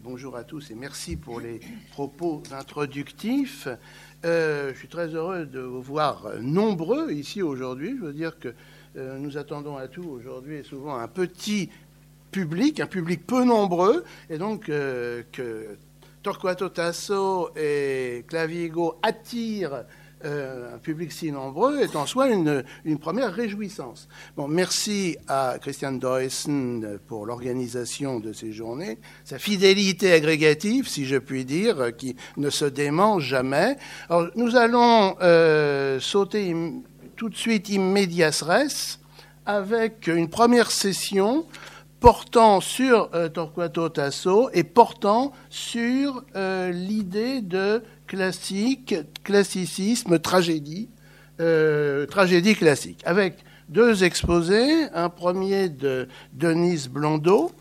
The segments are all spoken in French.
bonjour à tous et merci pour les propos introductifs. Je suis très heureux de vous voir nombreux ici aujourd'hui. Je veux dire que nous attendons à tout aujourd'hui et souvent un petit public, un public peu nombreux, et donc que Torquato Tasso et Clavigo attirent un public si nombreux est en soi une première réjouissance. Bon, merci à Christian Deussen pour l'organisation de ces journées, sa fidélité agrégative, si je puis dire, qui ne se dément jamais. Alors, nous allons sauter tout de suite in medias res avec une première session portant sur Torquato Tasso et portant sur l'idée de classicisme, tragédie classique, avec deux exposés, un premier de Denise Blondeau,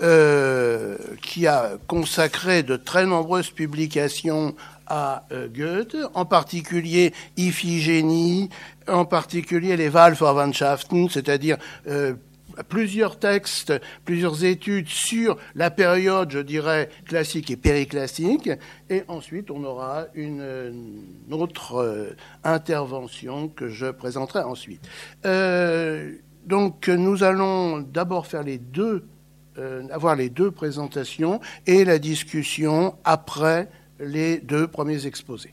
qui a consacré de très nombreuses publications à Goethe, en particulier Iphigénie, en particulier les Wahlverwandtschaften, c'est-à-dire plusieurs textes, plusieurs études sur la période, je dirais, classique et périclassique. Et ensuite, on aura une autre intervention que je présenterai ensuite. Donc, nous allons d'abord faire avoir les deux présentations et la discussion après les deux premiers exposés.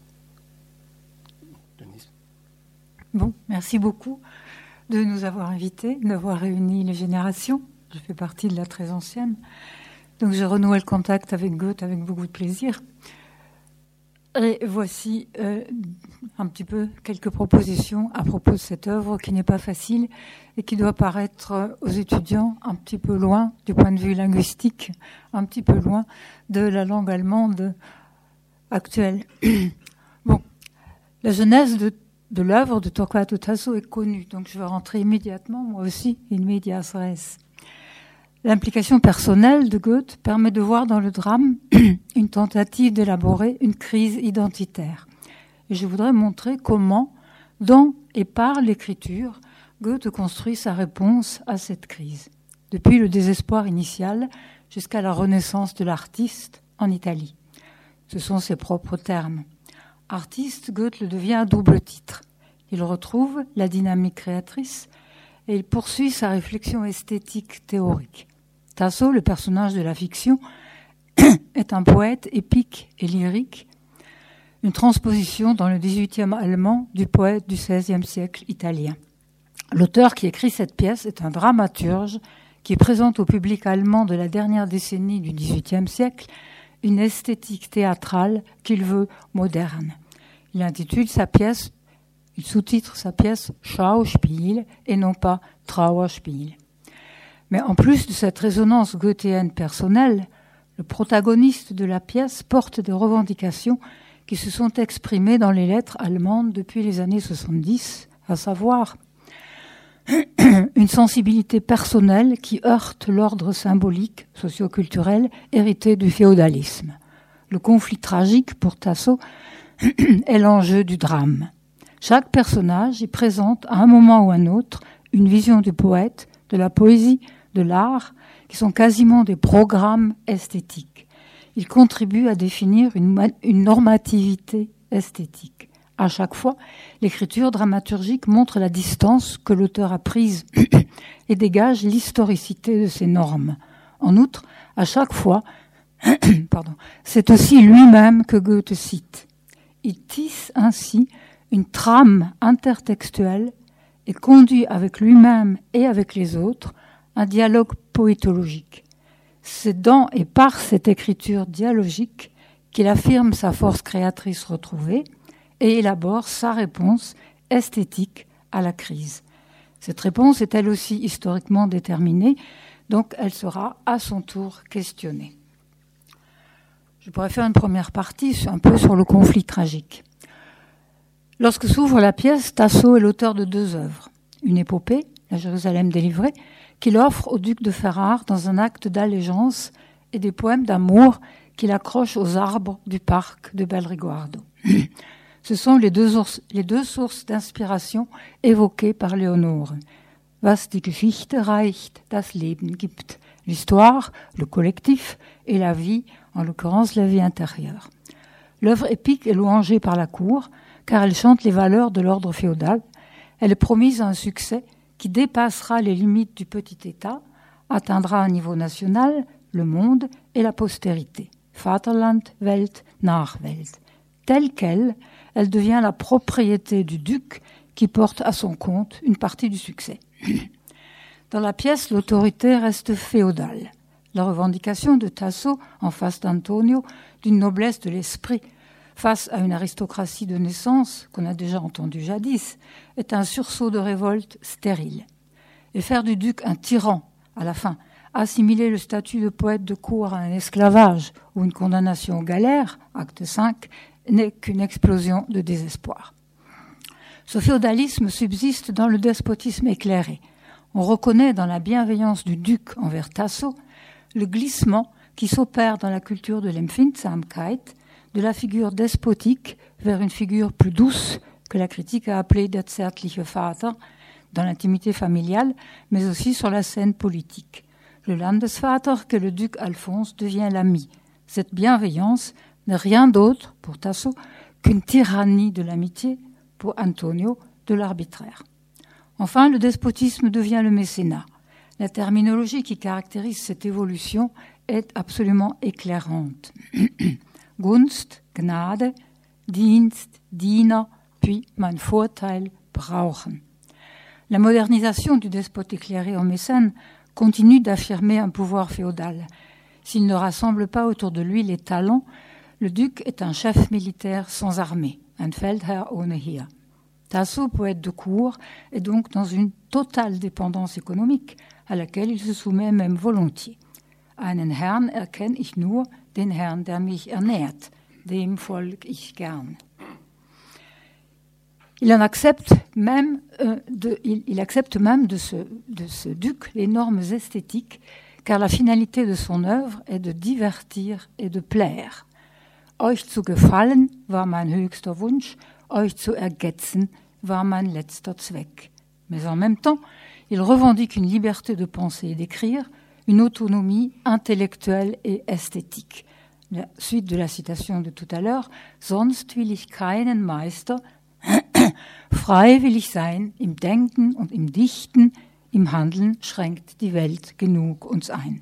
Denise. Bon, merci beaucoup de nous avoir invités, d'avoir réuni les générations. Je fais partie de la très ancienne. Donc j'ai renoué le contact avec Goethe avec beaucoup de plaisir. Et voici un petit peu quelques propositions à propos de cette œuvre qui n'est pas facile et qui doit paraître aux étudiants un petit peu loin du point de vue linguistique, un petit peu loin de la langue allemande actuelle. Bon, la genèse de l'œuvre de Torquato Tasso est connue, donc je vais rentrer immédiatement, moi aussi, in medias res. L'implication personnelle de Goethe permet de voir dans le drame une tentative d'élaborer une crise identitaire. Et je voudrais montrer comment, dans et par l'écriture, Goethe construit sa réponse à cette crise, depuis le désespoir initial jusqu'à la renaissance de l'artiste en Italie. Ce sont ses propres termes. Artiste, Goethe le devient à double titre. Il retrouve la dynamique créatrice et il poursuit sa réflexion esthétique théorique. Tasso, le personnage de la fiction, est un poète épique et lyrique, une transposition dans le XVIIIe allemand du poète du XVIe siècle italien. L'auteur qui écrit cette pièce est un dramaturge qui présente au public allemand de la dernière décennie du XVIIIe siècle une esthétique théâtrale qu'il veut moderne. Il sous-titre sa pièce Schauspiel et non pas Trauerspiel. Mais en plus de cette résonance goethéenne personnelle, le protagoniste de la pièce porte des revendications qui se sont exprimées dans les lettres allemandes depuis les années 70, à savoir une sensibilité personnelle qui heurte l'ordre symbolique, socio-culturel, hérité du féodalisme. Le conflit tragique pour Tasso est l'enjeu du drame. Chaque personnage y présente à un moment ou à un autre une vision du poète, de la poésie, de l'art, qui sont quasiment des programmes esthétiques. Il contribue à définir une normativité esthétique. À chaque fois, l'écriture dramaturgique montre la distance que l'auteur a prise et dégage l'historicité de ces normes. En outre, à chaque fois, c'est aussi lui-même que Goethe cite. Il tisse ainsi une trame intertextuelle et conduit avec lui-même et avec les autres un dialogue poétologique. C'est dans et par cette écriture dialogique qu'il affirme sa force créatrice retrouvée et élabore sa réponse esthétique à la crise. Cette réponse est elle aussi historiquement déterminée, donc elle sera à son tour questionnée. Je pourrais faire une première partie un peu sur le conflit tragique. Lorsque s'ouvre la pièce, Tasso est l'auteur de deux œuvres. Une épopée, La Jérusalem délivrée, qu'il offre au duc de Ferrare dans un acte d'allégeance, et des poèmes d'amour qu'il accroche aux arbres du parc de Belriguardo. Ce sont les deux sources d'inspiration évoquées par Léonore. Was die Geschichte reicht, das Leben gibt. L'histoire, le collectif et la vie en l'occurrence la vie intérieure. L'œuvre épique est louangée par la cour, car elle chante les valeurs de l'ordre féodal. Elle est promise un succès qui dépassera les limites du petit État, atteindra un niveau national, le monde et la postérité. Vaterland, Welt, Nachwelt. Telle qu'elle, elle devient la propriété du duc qui porte à son compte une partie du succès. Dans la pièce, l'autorité reste féodale. La revendication de Tasso, en face d'Antonio, d'une noblesse de l'esprit, face à une aristocratie de naissance qu'on a déjà entendue jadis, est un sursaut de révolte stérile. Et faire du duc un tyran, à la fin, assimiler le statut de poète de cour à un esclavage ou une condamnation aux galères, acte 5, n'est qu'une explosion de désespoir. Ce féodalisme subsiste dans le despotisme éclairé. On reconnaît dans la bienveillance du duc envers Tasso le glissement qui s'opère dans la culture de l'Empfindsamkeit, de la figure despotique vers une figure plus douce que la critique a appelée der zärtliche Vater dans l'intimité familiale, mais aussi sur la scène politique. Le Landesvater que le duc Alphonse devient l'ami. Cette bienveillance n'est rien d'autre pour Tasso qu'une tyrannie de l'amitié, pour Antonio de l'arbitraire. Enfin, le despotisme devient le mécénat. La terminologie qui caractérise cette évolution est absolument éclairante. Gunst, Gnade, Dienst, Diener, puis mein Vorteil, brauchen. La modernisation du despote éclairé en mécène continue d'affirmer un pouvoir féodal. S'il ne rassemble pas autour de lui les talents, le duc est un chef militaire sans armée, un Feldherr ohne Heer. Tasso, poète de cour, est donc dans une totale dépendance économique à laquelle il se soumet même volontiers. Einen Herrn erkenne ich nur, den Herrn, der mich ernährt, dem folg ich gern. Il accepte même de ce duc les normes esthétiques, car la finalité de son œuvre est de divertir et de plaire. Euch zu gefallen war mein höchster Wunsch, euch zu ergetzen war mein letzter Zweck. Mais en même temps, il revendique une liberté de penser et d'écrire, une autonomie intellectuelle et esthétique. La suite de la citation de tout à l'heure, sonst will ich keinen Meister, frei will ich sein, im Denken und im Dichten, im Handeln schränkt die Welt genug uns ein.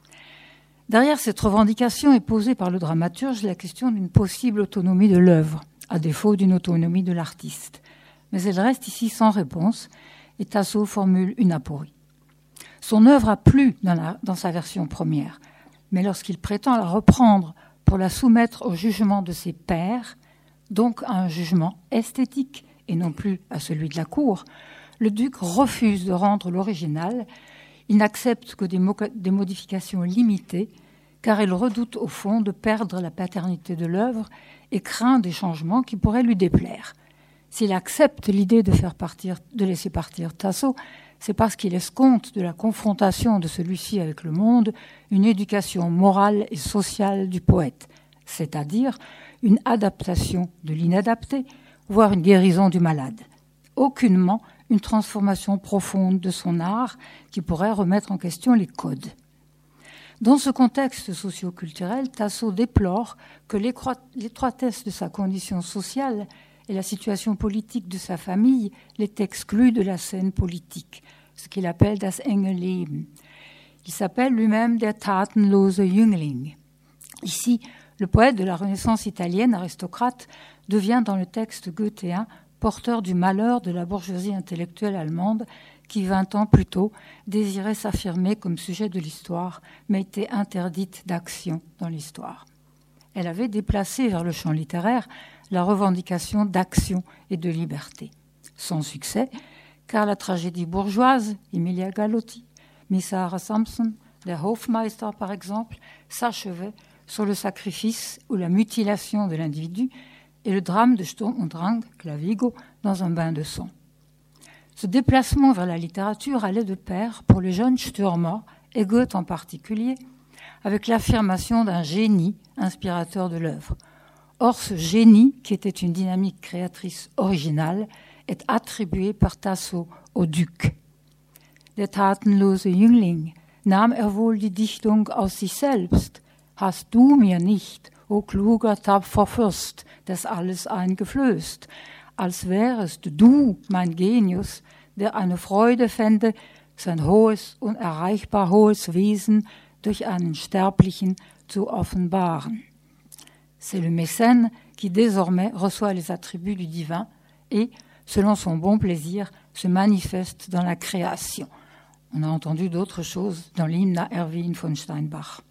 Derrière cette revendication est posée par le dramaturge la question d'une possible autonomie de l'œuvre, à défaut d'une autonomie de l'artiste. Mais elle reste ici sans réponse, et Tasso formule une aporie. Son œuvre a plu dans sa version première, mais lorsqu'il prétend la reprendre pour la soumettre au jugement de ses pairs, donc à un jugement esthétique et non plus à celui de la cour, le duc refuse de rendre l'original. Il n'accepte que des modifications limitées, car il redoute au fond de perdre la paternité de l'œuvre et craint des changements qui pourraient lui déplaire. S'il accepte l'idée de laisser partir Tasso, c'est parce qu'il escompte de la confrontation de celui-ci avec le monde une éducation morale et sociale du poète, c'est-à-dire une adaptation de l'inadapté, voire une guérison du malade. Aucunement une transformation profonde de son art qui pourrait remettre en question les codes. Dans ce contexte socio-culturel, Tasso déplore que l'étroitesse de sa condition sociale et la situation politique de sa famille l'est exclue de la scène politique, ce qu'il appelle das enge Leben. Il s'appelle lui-même der tatenlose Jüngling. Ici, le poète de la Renaissance italienne, aristocrate, devient dans le texte goéthéen porteur du malheur de la bourgeoisie intellectuelle allemande qui, 20 ans plus tôt, désirait s'affirmer comme sujet de l'histoire, mais était interdite d'action dans l'histoire. Elle avait déplacé vers le champ littéraire la revendication d'action et de liberté. Sans succès, car la tragédie bourgeoise, Emilia Galotti, Miss Sarah Sampson, Der Hofmeister par exemple, s'achevait sur le sacrifice ou la mutilation de l'individu et le drame de Sturm und Drang, Clavigo, dans un bain de sang. Ce déplacement vers la littérature allait de pair pour le jeune Stürmer, et Goethe en particulier, avec l'affirmation d'un génie inspirateur de l'œuvre. Or, ce génie, qui était une dynamique créatrice originale, est attribué par Tasso au duc. Der tatenlose Jüngling, nahm wohl die Dichtung aus sich selbst, hast du mir nicht, o kluger, tapfer Fürst, das alles eingeflößt, als wärest du, mein Genius, der eine Freude fände, sein hohes, unerreichbar hohes Wesen durch einen Sterblichen zu offenbaren. C'est le mécène qui désormais reçoit les attributs du divin et, selon son bon plaisir, se manifeste dans la création. On a entendu d'autres choses dans l'hymne à Erwin von Steinbach.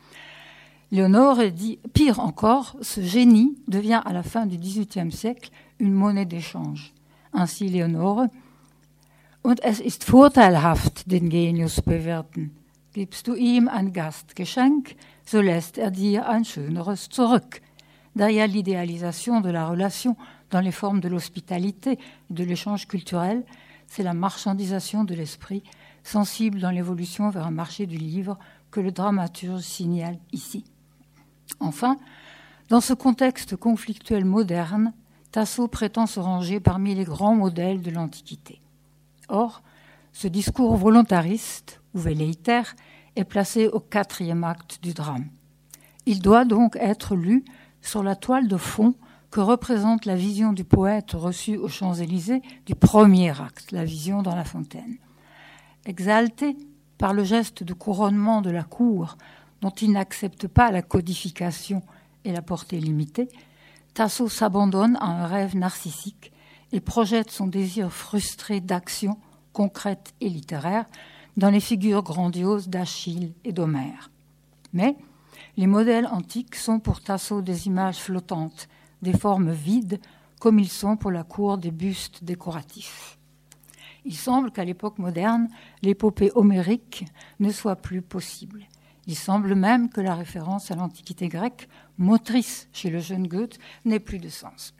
Léonore dit, pire encore, ce génie devient à la fin du XVIIIe siècle une monnaie d'échange. Ainsi Léonore, und es ist vorteilhaft, den Genius bewerten. Gibst du ihm ein Gastgeschenk, so lässt dir ein schöneres zurück. Derrière l'idéalisation de la relation dans les formes de l'hospitalité et de l'échange culturel, c'est la marchandisation de l'esprit, sensible dans l'évolution vers un marché du livre que le dramaturge signale ici. Enfin, dans ce contexte conflictuel moderne, Tasso prétend se ranger parmi les grands modèles de l'Antiquité. Or, ce discours volontariste, ou velléitaire, est placé au 4e acte du drame. Il doit donc être lu sur la toile de fond que représente la vision du poète reçue aux Champs-Élysées du premier acte, la vision dans la fontaine. Exalté par le geste de couronnement de la cour, dont il n'accepte pas la codification et la portée limitée, Tasso s'abandonne à un rêve narcissique et projette son désir frustré d'action concrète et littéraire dans les figures grandioses d'Achille et d'Homère. Mais les modèles antiques sont pour Tasso des images flottantes, des formes vides, comme ils sont pour la cour des bustes décoratifs. Il semble qu'à l'époque moderne, l'épopée homérique ne soit plus possible. Il semble même que la référence à l'Antiquité grecque, motrice chez le jeune Goethe, n'ait plus de sens.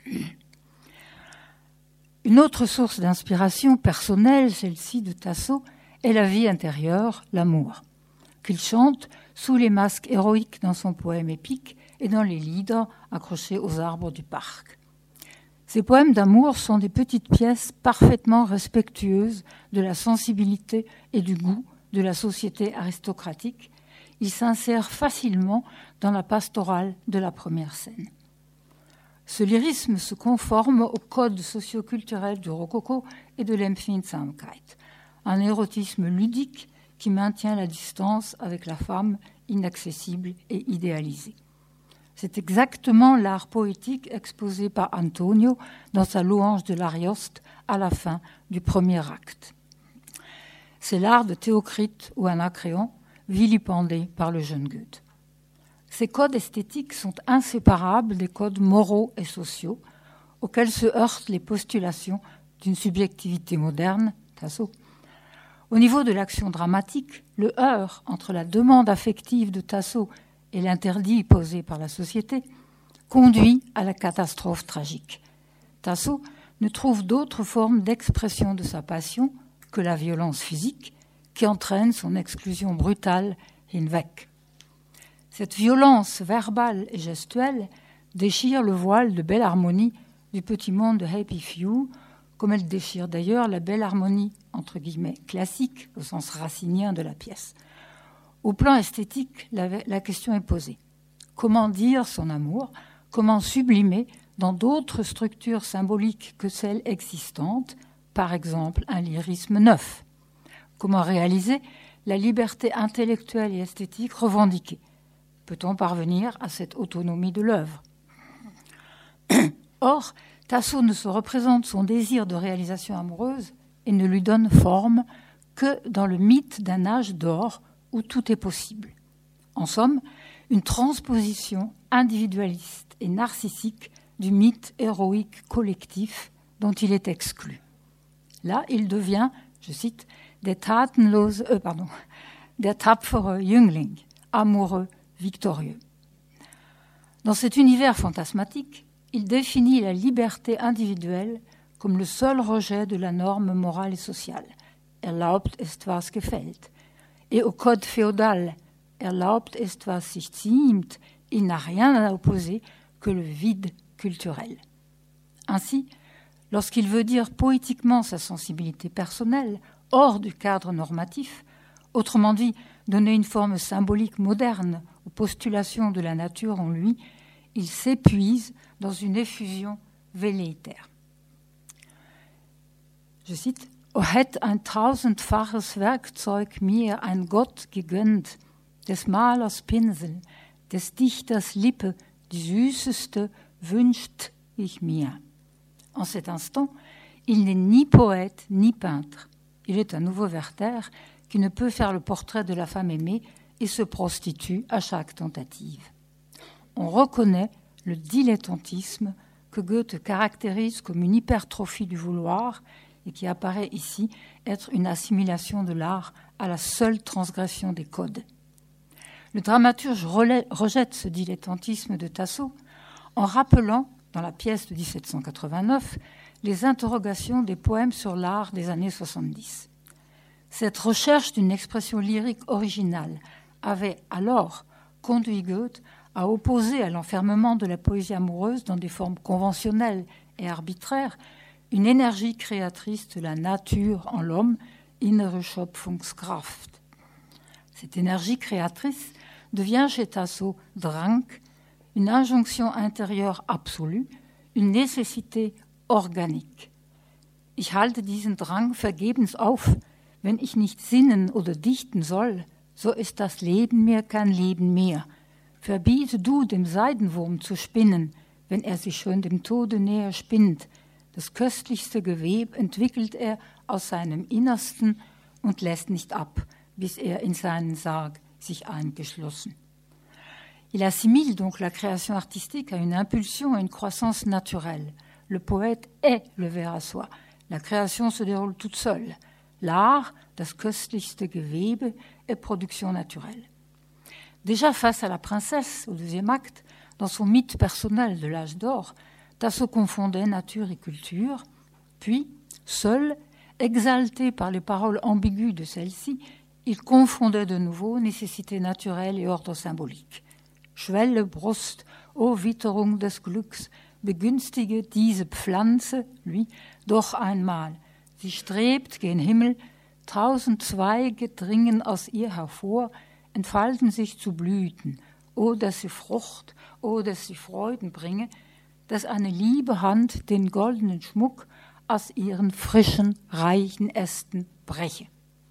Une autre source d'inspiration personnelle, celle-ci de Tasso, est la vie intérieure, l'amour, qu'il chante sous les masques héroïques dans son poème épique et dans les lydres accrochés aux arbres du parc. Ces poèmes d'amour sont des petites pièces parfaitement respectueuses de la sensibilité et du goût de la société aristocratique. Ils s'insèrent facilement dans la pastorale de la première scène. Ce lyrisme se conforme au code socio-culturel du rococo et de l'Empfindsamkeit, un érotisme ludique qui maintient la distance avec la femme inaccessible et idéalisée. C'est exactement l'art poétique exposé par Antonio dans sa louange de l'Arioste à la fin du premier acte. C'est l'art de Théocrite ou Anacréon, vilipendé par le jeune Goethe. Ces codes esthétiques sont inséparables des codes moraux et sociaux auxquels se heurtent les postulations d'une subjectivité moderne, Tasso. Au niveau de l'action dramatique, le heurt entre la demande affective de Tasso et l'interdit posé par la société conduit à la catastrophe tragique. Tasso ne trouve d'autre forme d'expression de sa passion que la violence physique qui entraîne son exclusion brutale hinweg. Cette violence verbale et gestuelle déchire le voile de belle harmonie du petit monde de Happy Few, comme elle déchire d'ailleurs la belle harmonie, entre guillemets, classique, au sens racinien de la pièce. Au plan esthétique, la question est posée. Comment dire son amour ? Comment sublimer dans d'autres structures symboliques que celles existantes, par exemple un lyrisme neuf ? Comment réaliser la liberté intellectuelle et esthétique revendiquée ? Peut-on parvenir à cette autonomie de l'œuvre ? Or, Tasso ne se représente son désir de réalisation amoureuse et ne lui donne forme que dans le mythe d'un âge d'or où tout est possible. En somme, une transposition individualiste et narcissique du mythe héroïque collectif dont il est exclu. Là, il devient, je cite, der tapfere Jüngling, amoureux, victorieux. Dans cet univers fantasmatique, il définit la liberté individuelle comme le seul rejet de la norme morale et sociale. Erlaubt ist, was gefällt. Et au code féodal, erlaubt ist, was sich ziemt, il n'a rien à opposer que le vide culturel. Ainsi, lorsqu'il veut dire poétiquement sa sensibilité personnelle, hors du cadre normatif, autrement dit, donner une forme symbolique moderne aux postulations de la nature en lui, il s'épuise dans une effusion velléitaire. Je cite, « O hätt ein tausendfaches Werkzeug mir ein Gott gegönnt, des Malers Pinsel, des Dichters Lippe, die süßeste wünscht ich mir. » En cet instant, il n'est ni poète ni peintre. Il est un nouveau Werther qui ne peut faire le portrait de la femme aimée et se prostitue à chaque tentative. On reconnaît le dilettantisme que Goethe caractérise comme une hypertrophie du vouloir et qui apparaît ici être une assimilation de l'art à la seule transgression des codes. Le dramaturge rejette ce dilettantisme de Tasso en rappelant, dans la pièce de 1789, les interrogations des poèmes sur l'art des années 70. Cette recherche d'une expression lyrique originale avait alors conduit Goethe à opposer à l'enfermement de la poésie amoureuse dans des formes conventionnelles et arbitraires une énergie créatrice de la nature en l'homme, innere Schöpfungskraft. Cette énergie créatrice devient chez Tasso Drang, une injonction intérieure absolue, une nécessité organique. Ich halte diesen Drang vergebens auf. Wenn ich nicht sinnen oder dichten soll, so ist das Leben mir kein Leben mehr. Verbiete du dem Seidenwurm zu spinnen, wenn er sich schon dem Tode näher spinnt. Das köstlichste Geweb entwickelt er aus seinem Innersten und lässt nicht ab, bis er in seinen Sarg sich eingeschlossen. Il assimile donc la création artistique à une impulsion, à une croissance naturelle. Le poète est le vers à soi. La création se déroule toute seule. L'art, das köstlichste Gewebe, est production naturelle. Déjà face à la princesse, au deuxième acte, dans son mythe personnel de l'âge d'or, Tasso confondait nature et culture, puis, seul, exalté par les paroles ambiguës de celle-ci, il confondait de nouveau nécessité naturelle et ordre symbolique. Schwelle Brust, ô Witterung des Glücks, begünstige diese Pflanze, lui, doch einmal. Sie strebt gen Himmel, 1000 Zweige dringen aus ihr hervor, entfalten sich zu Blüten. O, dass sie Frucht, o, dass sie Freuden bringe, dass eine liebe Hand den goldenen Schmuck aus ihren frischen, reichen Ästen breche.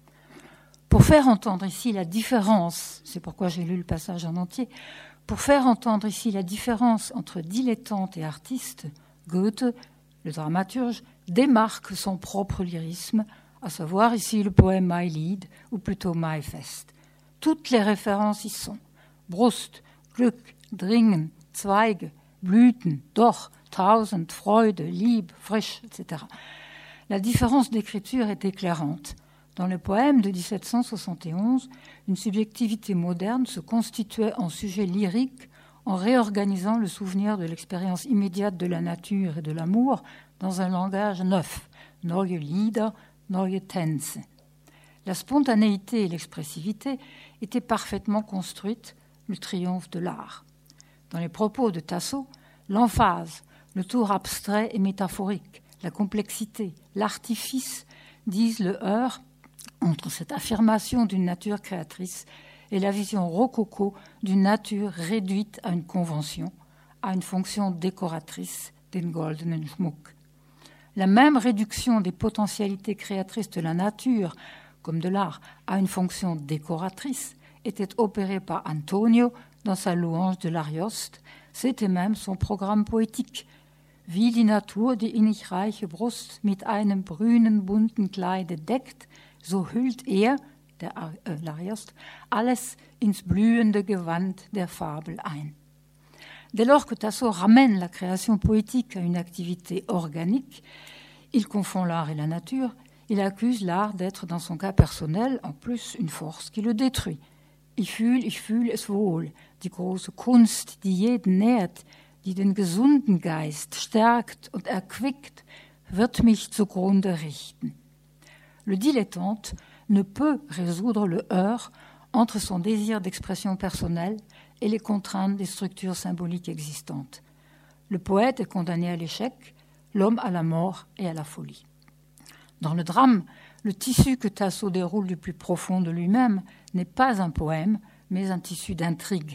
Pour faire entendre ici la différence, c'est pourquoi j'ai lu le passage en entier, pour faire entendre ici la différence entre dilettante et artiste, Goethe, le dramaturge, démarque son propre lyrisme, à savoir ici le poème Mailied, ou plutôt Maifest. Toutes les références y sont. Brust, Glück, Dringen, Zweige, Blüten, doch, Tausend, Freude, Liebe, frisch, etc. La différence d'écriture est éclairante. Dans le poème de 1771, une subjectivité moderne se constituait en sujet lyrique en réorganisant le souvenir de l'expérience immédiate de la nature et de l'amour dans un langage neuf, neue Lieder, neue Tänze. La spontanéité et l'expressivité étaient parfaitement construites, le triomphe de l'art. Dans les propos de Tasso, l'emphase, le tour abstrait et métaphorique, la complexité, l'artifice disent le heurt entre cette affirmation d'une nature créatrice et la vision rococo d'une nature réduite à une convention, à une fonction décoratrice, den goldenen Schmuck. La même réduction des potentialités créatrices de la nature, comme de l'art, à une fonction décoratrice était opérée par Antonio dans sa louange de l'Arioste. C'était même son programme poétique. Wie die Natur die innig reiche Brust mit einem brünen bunten Kleide deckt, so hüllt l'Arioste, alles ins blühende Gewand der Fabel ein. Dès lors que Tasso ramène la création poétique à une activité organique, il confond l'art et la nature, il accuse l'art d'être dans son cas personnel, en plus, une force qui le détruit. Ich fühl es wohl, die große Kunst, die jeden nährt, die den gesunden Geist stärkt und erquickt, wird mich zugrunde richten. Le dilettante ne peut résoudre le heurt entre son désir d'expression personnelle et les contraintes des structures symboliques existantes. Le poète est condamné à l'échec, l'homme à la mort et à la folie. Dans le drame, le tissu que Tasso déroule du plus profond de lui-même n'est pas un poème, mais un tissu d'intrigue,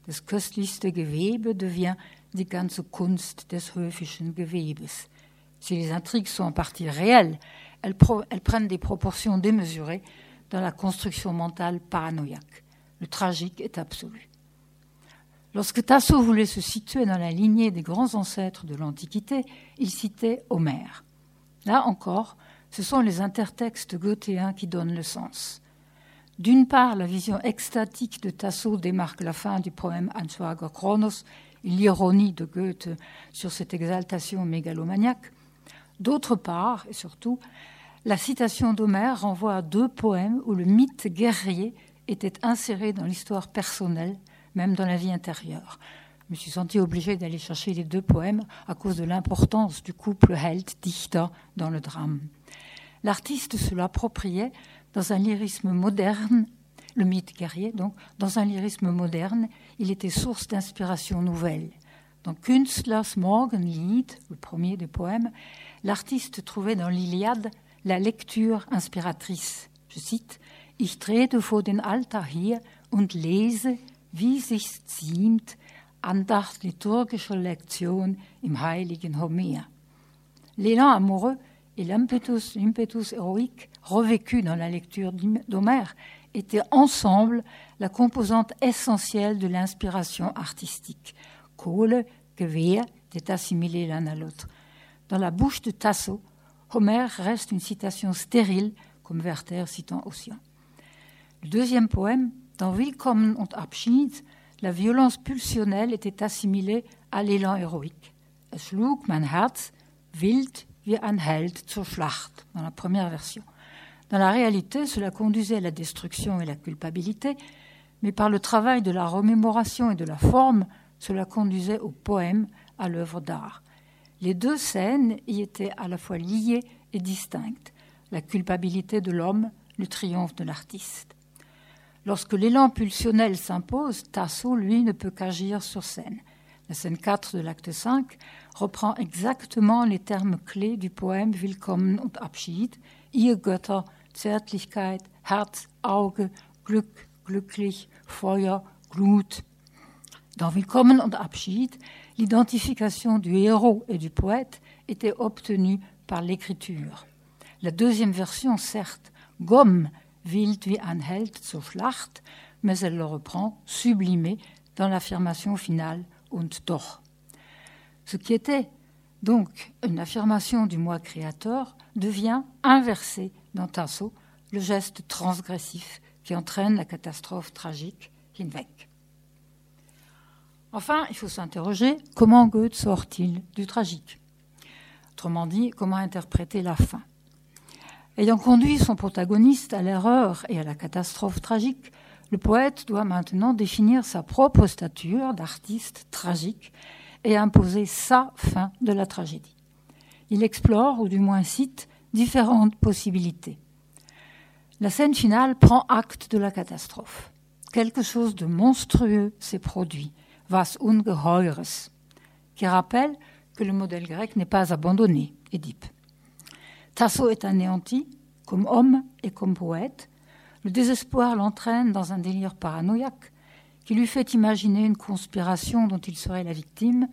Das köstlichste Gewebe devient die ganze Kunst des höfischen Gewebes. Si les intrigues sont en partie réelles, elles prennent des proportions démesurées dans la construction mentale paranoïaque. Le tragique est absolu. Lorsque Tasso voulait se situer dans la lignée des grands ancêtres de l'Antiquité, il citait Homère. Là encore, ce sont les intertextes goéthéens qui donnent le sens. D'une part, la vision extatique de Tasso démarque la fin du poème Ansvarger Kronos et l'ironie de Goethe sur cette exaltation mégalomaniaque. D'autre part, et surtout, la citation d'Homère renvoie à 2 poèmes où le mythe guerrier était inséré dans l'histoire personnelle, même dans la vie intérieure. Je me suis sentie obligée d'aller chercher les 2 poèmes à cause de l'importance du couple Held-Dichter dans le drame. L'artiste se l'appropriait dans un lyrisme moderne, le mythe guerrier, donc, dans un lyrisme moderne, il était source d'inspiration nouvelle. Dans Künstlers Morgenlied, le premier des poèmes, l'artiste trouvait dans l'Iliade la lecture inspiratrice. Je cite « Ich trete vor den Altar hier und lese, wie sich's ziemt, Andacht liturgischer Lektion im heiligen Homer ». L'élan amoureux et l'impetus héroïque revécu dans la lecture d'Homère étaient ensemble la composante essentielle de l'inspiration artistique. Kohle, Gewehr étaient assimilés l'un à l'autre. Dans la bouche de Tasso, Homère reste une citation stérile, comme Werther citant Ossian. Le 2e poème, dans Willkommen und Abschied, la violence pulsionnelle était assimilée à l'élan héroïque. Es schlug mein Herz wild wie ein Held zur Schlacht, dans la première version. Dans la réalité, cela conduisait à la destruction et la culpabilité, mais par le travail de la remémoration et de la forme, cela conduisait au poème, à l'œuvre d'art. Les 2 scènes y étaient à la fois liées et distinctes, la culpabilité de l'homme, le triomphe de l'artiste. Lorsque l'élan pulsionnel s'impose, Tasso, lui, ne peut qu'agir sur scène. La scène 4 de l'acte 5 reprend exactement les termes clés du poème Willkommen und Abschied, ihr Götter, Zärtlichkeit, Herz, Auge, Glück, glücklich, Feuer, Glut. Dans Willkommen und Abschied, l'identification du héros et du poète était obtenue par l'écriture. La 2e version, certes, gomme wild wie ein Held zur Schlacht, mais elle le reprend, sublimé, dans l'affirmation finale und doch. Ce qui était donc une affirmation du moi créateur devient inversé dans Tasso, le geste transgressif qui entraîne la catastrophe tragique hinweg. Enfin, il faut s'interroger comment Goethe sort-il du tragique ? Autrement dit, comment interpréter la fin ? Ayant conduit son protagoniste à l'erreur et à la catastrophe tragique, le poète doit maintenant définir sa propre stature d'artiste tragique et imposer sa fin de la tragédie. Il explore, ou du moins cite, différentes possibilités. La scène finale prend acte de la catastrophe. Quelque chose de monstrueux s'est produit, was Ungeheures, qui rappelle que le modèle grec n'est pas abandonné, Édipe. Tasso est anéanti, comme homme et comme poète. Le désespoir l'entraîne dans un délire paranoïaque qui lui fait imaginer une conspiration dont il serait la victime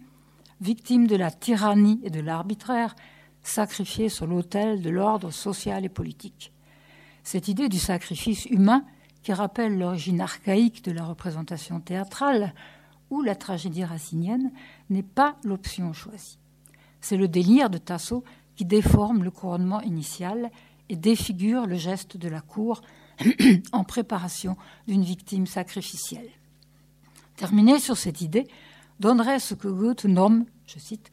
de la tyrannie et de l'arbitraire, sacrifié sur l'autel de l'ordre social et politique. Cette idée du sacrifice humain, qui rappelle l'origine archaïque de la représentation théâtrale ou la tragédie racinienne, n'est pas l'option choisie. C'est le délire de Tasso qui déforme le couronnement initial et défigure le geste de la cour en préparation d'une victime sacrificielle. Terminer sur cette idée donnerait ce que Goethe nomme, je cite,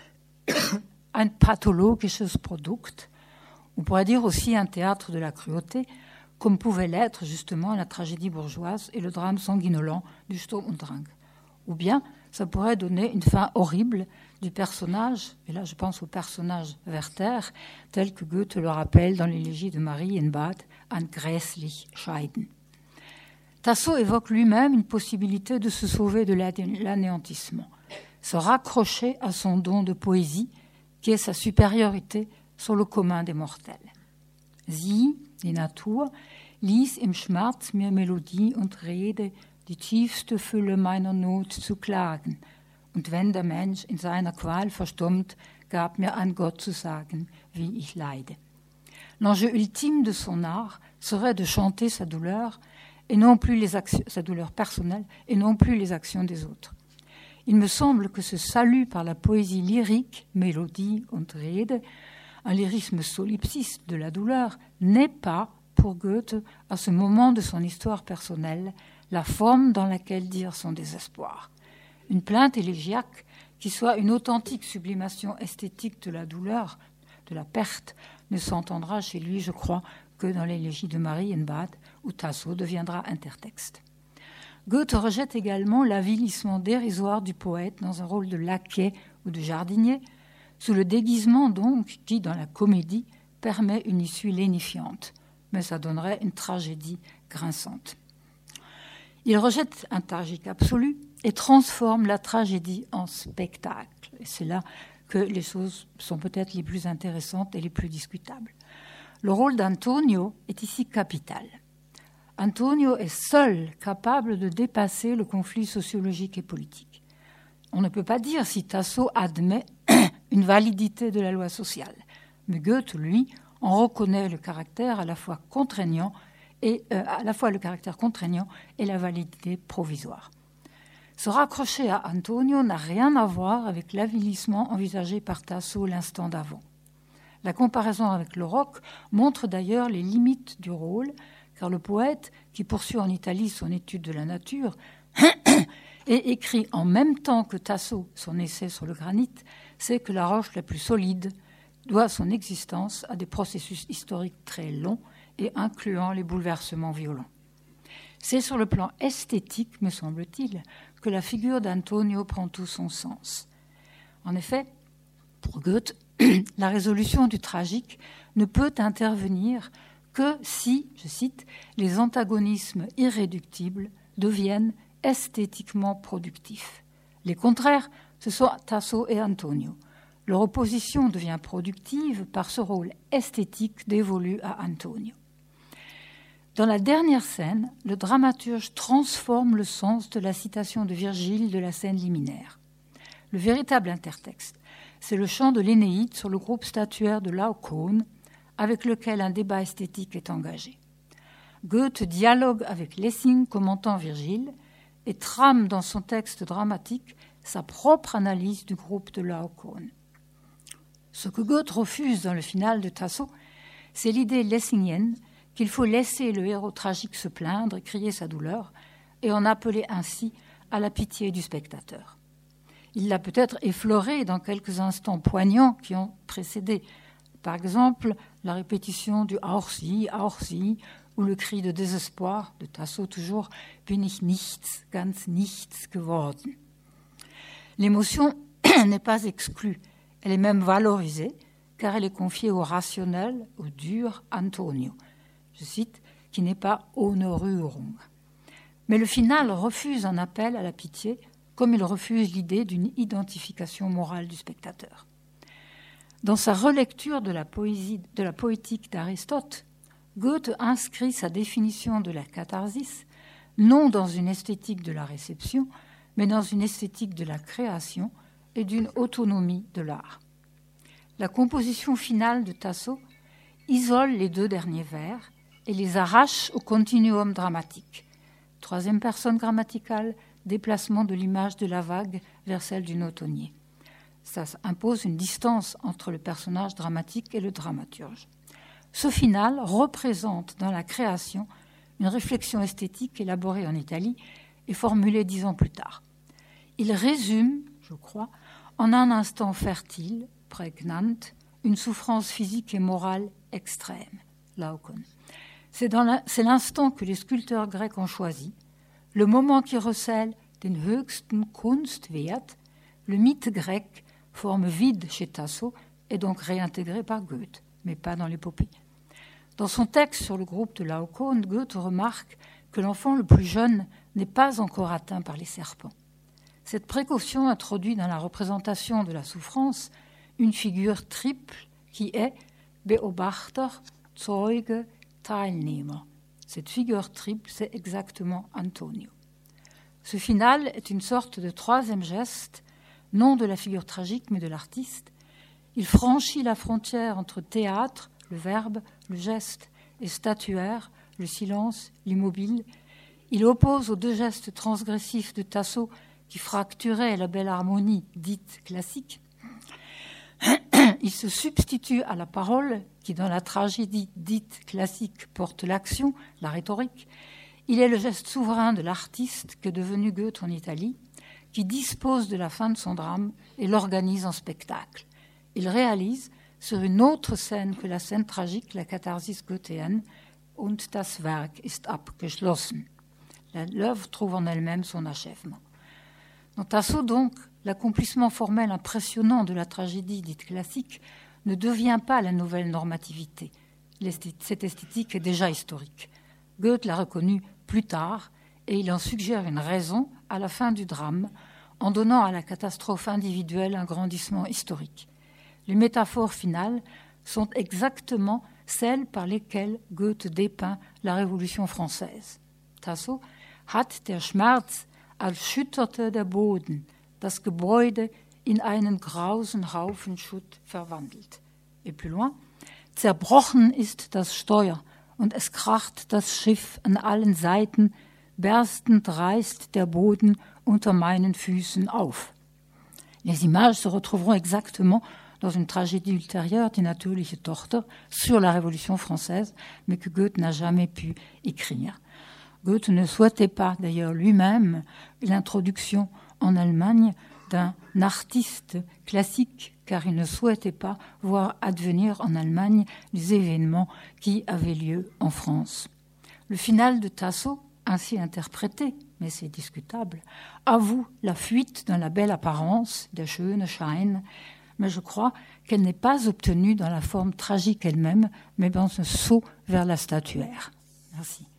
un pathologisches Produkt, on pourrait dire aussi un théâtre de la cruauté, comme pouvait l'être justement la tragédie bourgeoise et le drame sanguinolent du Sturm und Drang. Ou bien, ça pourrait donner une fin horrible du personnage, et là je pense au personnage Werther, tel que Goethe le rappelle dans l'élégie de Marienbad, ein grässlich Scheiden. Tasso évoque lui-même une possibilité de se sauver de l'anéantissement, se raccrocher à son don de poésie, qui est sa supériorité sur le commun des mortels. Sie, die Natur, ließ im Schmerz mir Melodie und Rede, die tiefste Fülle meiner Not zu klagen. Und wenn der Mensch in seiner Qual verstummt, gab mir an Gott zu sagen, wie ich leide. L'enjeu ultime de son art serait de chanter sa douleur, et non plus sa douleur personnelle, et non plus les actions des autres. Il me semble que ce salut par la poésie lyrique, mélodie und Rede, un lyrisme solipsiste de la douleur, n'est pas, pour Goethe, à ce moment de son histoire personnelle, la forme dans laquelle dire son désespoir. Une plainte élégiaque qui soit une authentique sublimation esthétique de la douleur, de la perte, ne s'entendra chez lui, je crois, que dans l'élégie de Marienbad, où Tasso deviendra intertexte. Goethe rejette également l'avilissement dérisoire du poète dans un rôle de laquais ou de jardinier, sous le déguisement donc qui, dans la comédie, permet une issue lénifiante, mais ça donnerait une tragédie grinçante. Il rejette un tragique absolu et transforme la tragédie en spectacle. Et c'est là que les choses sont peut-être les plus intéressantes et les plus discutables. Le rôle d'Antonio est ici capital. Antonio est seul capable de dépasser le conflit sociologique et politique. On ne peut pas dire si Tasso admet une validité de la loi sociale, mais Goethe, lui, en reconnaît le caractère à la fois contraignant et le caractère contraignant et la validité provisoire. Se raccrocher à Antonio n'a rien à voir avec l'avilissement envisagé par Tasso l'instant d'avant. La comparaison avec le rock montre d'ailleurs les limites du rôle, car le poète, qui poursuit en Italie son étude de la nature, et écrit en même temps que Tasso son essai sur le granit, sait que la roche la plus solide doit son existence à des processus historiques très longs et incluant les bouleversements violents. C'est sur le plan esthétique, me semble-t-il, que la figure d'Antonio prend tout son sens. En effet, pour Goethe, la résolution du tragique ne peut intervenir que si, je cite, les antagonismes irréductibles deviennent esthétiquement productifs. Les contraires, ce sont Tasso et Antonio. Leur opposition devient productive par ce rôle esthétique dévolu à Antonio. Dans la dernière scène, le dramaturge transforme le sens de la citation de Virgile de la scène liminaire. Le véritable intertexte, c'est le chant de l'Énéide sur le groupe statuaire de Laocoon, avec lequel un débat esthétique est engagé. Goethe dialogue avec Lessing commentant Virgile et trame dans son texte dramatique sa propre analyse du groupe de Laocoon. Ce que Goethe refuse dans le final de Tasso, c'est l'idée lessingienne qu'il faut laisser le héros tragique se plaindre et crier sa douleur, et en appeler ainsi à la pitié du spectateur. Il l'a peut-être effleuré dans quelques instants poignants qui ont précédé. Par exemple, la répétition du « Auch sie » ou le cri de désespoir de Tasso toujours « Bin ich nichts, ganz nichts geworden ». L'émotion n'est pas exclue, elle est même valorisée, car elle est confiée au rationnel, au dur Antonio, je cite, qui n'est pas ohne Rührung. Mais le final refuse un appel à la pitié, comme il refuse l'idée d'une identification morale du spectateur. Dans sa relecture de la poétique d'Aristote, Goethe inscrit sa définition de la catharsis non dans une esthétique de la réception, mais dans une esthétique de la création et d'une autonomie de l'art. La composition finale de Tasso isole les deux derniers vers et les arrache au continuum dramatique. Troisième personne grammaticale, déplacement de l'image de la vague vers celle du notonnier. Ça impose une distance entre le personnage dramatique et le dramaturge. Ce final représente dans la création une réflexion esthétique élaborée en Italie et formulée 10 ans plus tard. Il résume, je crois, en un instant fertile, prégnant, une souffrance physique et morale extrême, Laocoon. C'est l'instant que les sculpteurs grecs ont choisi, le moment qui recèle den höchsten Kunstwert, le mythe grec, forme vide chez Tasso, est donc réintégré par Goethe, mais pas dans l'épopée. Dans son texte sur le groupe de Laocoon, Goethe remarque que l'enfant le plus jeune n'est pas encore atteint par les serpents. Cette précaution introduit dans la représentation de la souffrance une figure triple qui est Beobachter, Zeuge, Teilnehmer. Cette figure triple, c'est exactement Antonio. Ce finale est une sorte de troisième geste, non de la figure tragique, mais de l'artiste. Il franchit la frontière entre théâtre, le verbe, le geste, et statuaire, le silence, l'immobile. Il oppose aux deux gestes transgressifs de Tasso qui fracturaient la belle harmonie dite classique. Il se substitue à la parole qui, dans la tragédie dite classique, porte l'action, la rhétorique. Il est le geste souverain de l'artiste qu'est devenu Goethe en Italie, qui dispose de la fin de son drame et l'organise en spectacle. Il réalise, sur une autre scène que la scène tragique, la catharsis goethéenne, und das Werk ist abgeschlossen. L'œuvre trouve en elle-même son achèvement. Dans Tasso, donc, l'accomplissement formel impressionnant de la tragédie dite classique ne devient pas la nouvelle normativité. Cette esthétique est déjà historique. Goethe l'a reconnue plus tard et il en suggère une raison à la fin du drame en donnant à la catastrophe individuelle un grandissement historique. Les métaphores finales sont exactement celles par lesquelles Goethe dépeint la Révolution française. Tasso hat der Schmerz als schütterte der Boden das Gebäude in einen grausen Haufen Schutt verwandelt. Et plus loin, zerbrochen ist das Steuer und es kracht das Schiff an allen Seiten, berstend reißt der Boden unter meinen Füßen auf. Les images se retrouveront exactement dans une tragédie ultérieure, Die natürliche Tochter, sur la Révolution française, mais que Goethe n'a jamais pu écrire. Goethe ne souhaitait pas, d'ailleurs lui-même, l'introduction en Allemagne d'un artiste classique, car il ne souhaitait pas voir advenir en Allemagne les événements qui avaient lieu en France. Le final de Tasso, ainsi interprété, mais c'est discutable, avoue la fuite dans la belle apparence, der schöne Schein, mais je crois qu'elle n'est pas obtenue dans la forme tragique elle-même, mais dans un saut vers la statuaire. Merci.